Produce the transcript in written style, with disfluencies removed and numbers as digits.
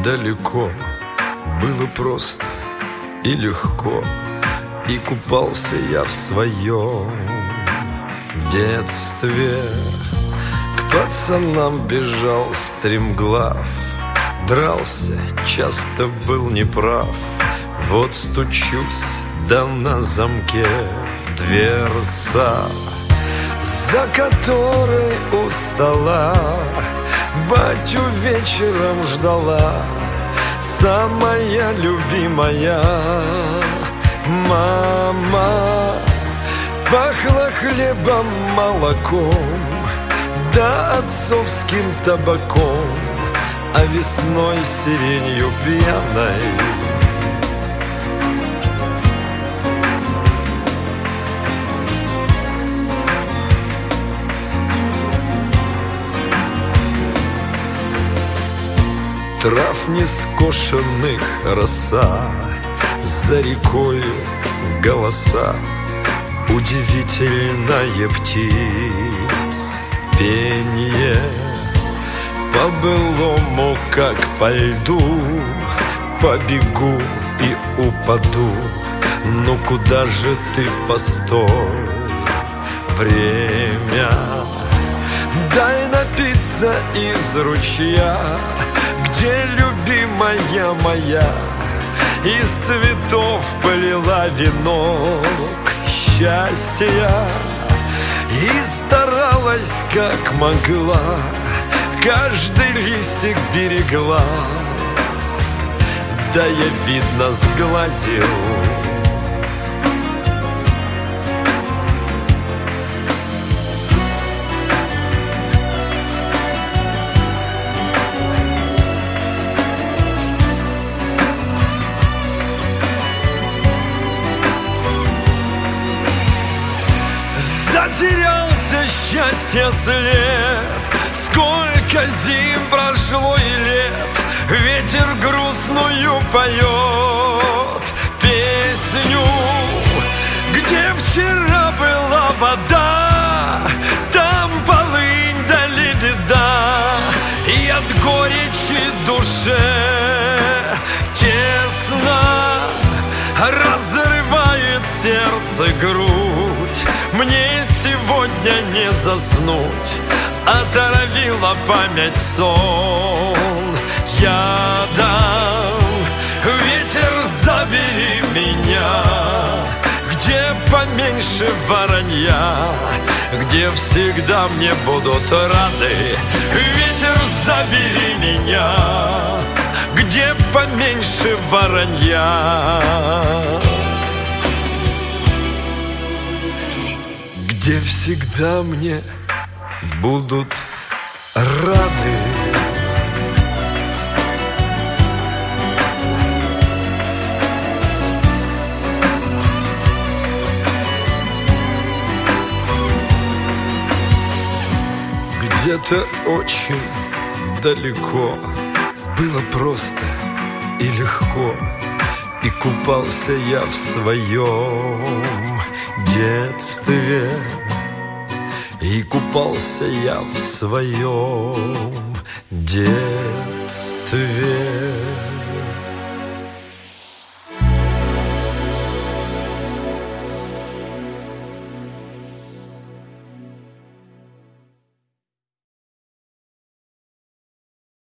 далеко, было просто и легко, и купался я в своем детстве. К пацанам бежал стремглав, дрался, часто был неправ. Вот стучусь, да на замке дверца, за которой у стола батю вечером ждала самая любимая мама. Пахло хлебом, молоком, да отцовским табаком, а весной сиренью пьяной. Трав нескошенных роса, за рекою голоса, удивительное птиц пение. По-былому, как по льду, побегу и упаду. Ну куда же ты, постой, время? Дай напиться из ручья, где любимая моя из цветов полила венок счастья и старалась как могла, каждый листик берегла. Да я, видно, сглазил. Затерялся счастья след, сколько зим прошло и лет. Ветер грустную поет песню. Где вчера была вода, там полынь да лебеда, и от горечи душе тесно разрывает сердце грудь. Мне сегодня не заснуть, отравила память сон. Я дам, ветер, забери меня, где поменьше воронья, где всегда мне будут рады. Ветер, забери меня, где поменьше воронья, где всегда мне будут рады. Где-то очень далеко было просто и легко, и купался я в своем детстве. И купался я в своем детстве.